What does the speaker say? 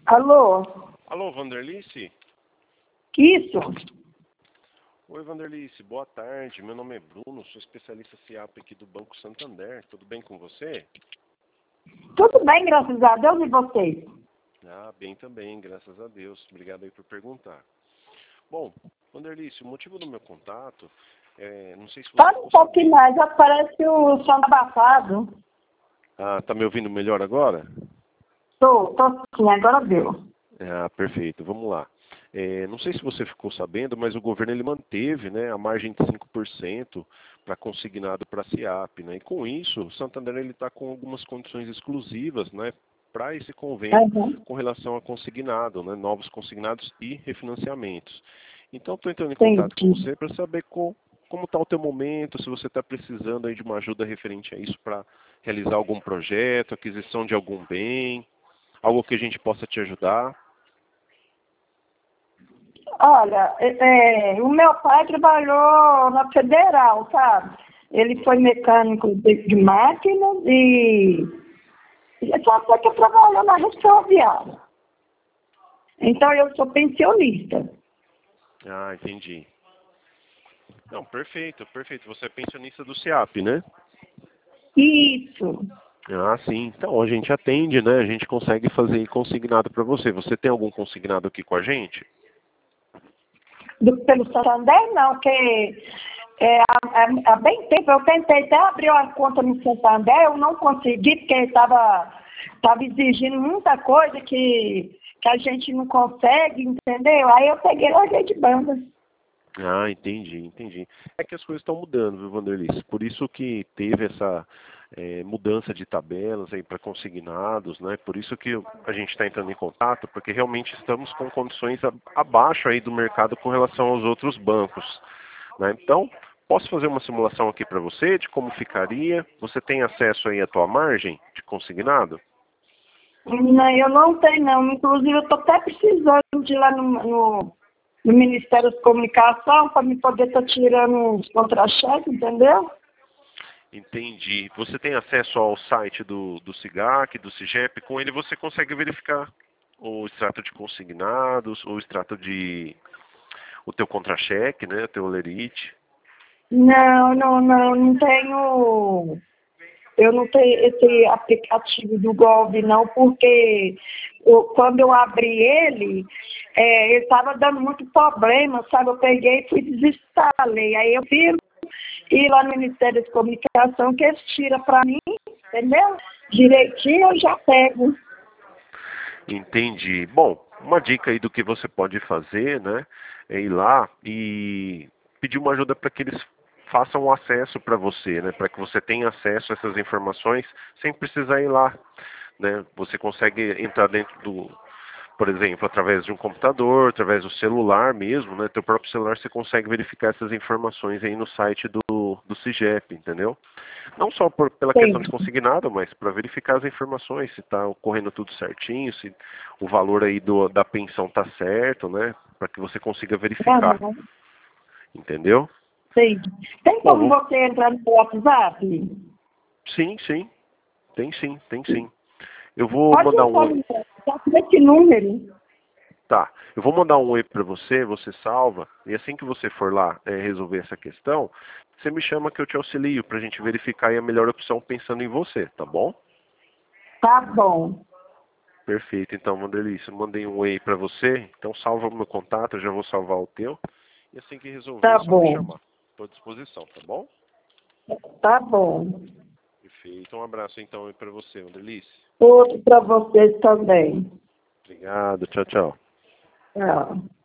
Alô? Alô, Vanderlice? Isso? Oi, Vanderlice, boa tarde. Meu nome é Bruno, sou especialista CIAP aqui do Banco Santander. Tudo bem com você? Tudo bem, graças a Deus, e vocês? Ah, bem também, graças a Deus. Obrigado aí por perguntar. Bom, Vanderlice, o motivo do meu contato não sei se você Fala um ficou pouquinho sabendo. mais, já parece o som abafado. Ah, tá me ouvindo melhor agora? Tô sim, agora deu. Ah, perfeito. Vamos lá. Não sei se você ficou sabendo, mas o governo ele manteve, né, a margem de 5% para consignado para a CIAP, né? E com isso, o Santander ele está com algumas condições exclusivas, né, para esse convênio Uhum. com relação a consignado, né, novos consignados e refinanciamentos. Então, estou entrando em contato com Entendi. você para saber como está o teu momento, se você está precisando aí de uma ajuda referente a isso para realizar algum projeto, aquisição de algum bem, algo que a gente possa te ajudar. Olha, o meu pai trabalhou na Federal, sabe? Ele foi mecânico de máquinas e só foi que trabalhou na rede ferroviária. Então, eu sou pensionista. Ah, entendi. Não, perfeito, perfeito. Você é pensionista do SEAP, né? Isso. Ah, sim. Então a gente atende, né? A gente consegue fazer consignado para você. Você tem algum consignado aqui com a gente? Pelo Santander, não, porque há bem tempo eu tentei até abrir uma conta no Santander, eu não consegui, porque estava exigindo muita coisa que a gente não consegue, entendeu? Aí eu peguei e larguei de banda. Ah, entendi, entendi. É que as coisas estão mudando, viu, Vanderlice? Por isso que teve essa mudança de tabelas aí para consignados, né? Por isso que a gente está entrando em contato, porque realmente estamos com condições abaixo aí do mercado com relação aos outros bancos, né? Então, posso fazer uma simulação aqui para você de como ficaria? Você tem acesso aí à tua margem de consignado? Não, eu não tenho, não. Inclusive, eu estou até precisando de ir lá no Ministério da Comunicação para me poder estar tirando os contra-cheques, entendeu? Entendi. Você tem acesso ao site do SIGAC, do SIGEP? Com ele você consegue verificar o extrato de consignados, o extrato de o teu contra-cheque, né, o teu olerite. Não tenho. Eu não tenho esse aplicativo do Gov, não, porque quando eu abri ele, ele estava dando muito problema, sabe? Eu peguei e fui desinstalei. Aí eu vi ir lá no Ministério da Comunicação que eles tiram para mim, entendeu? Direitinho eu já pego. Entendi. Bom, uma dica aí do que você pode fazer, né, é ir lá e pedir uma ajuda para que eles façam o acesso para você, né, para que você tenha acesso a essas informações sem precisar ir lá, né? Você consegue entrar dentro por exemplo, através de um computador, através do celular mesmo, né? Teu próprio celular você consegue verificar essas informações aí no site do SIGEP, entendeu? Não só pela questão de Entendi. consignado, mas para verificar as informações, se está ocorrendo tudo certinho, se o valor aí da pensão está certo, né? Para que você consiga verificar, Aham, entendeu? entendi. Tem Bom, como você entrar no WhatsApp? sim, sim, tem sim, tem sim. Eu vou Pode mandar entrar um. no WhatsApp nesse número. Tá, eu vou mandar um oi para você, você salva, e assim que você for lá resolver essa questão, você me chama que eu te auxilio para a gente verificar aí a melhor opção pensando em você, tá bom? Tá bom. Perfeito, então, Vanderlice, eu mandei um oi para você, então salva o meu contato, eu já vou salvar o teu, e assim que resolver é Tá só me bom. chamar, estou à disposição, tá bom? Tá bom. Perfeito, um abraço então aí para você, Vanderlice. Outro para vocês também. Obrigado, tchau, tchau. Tchau.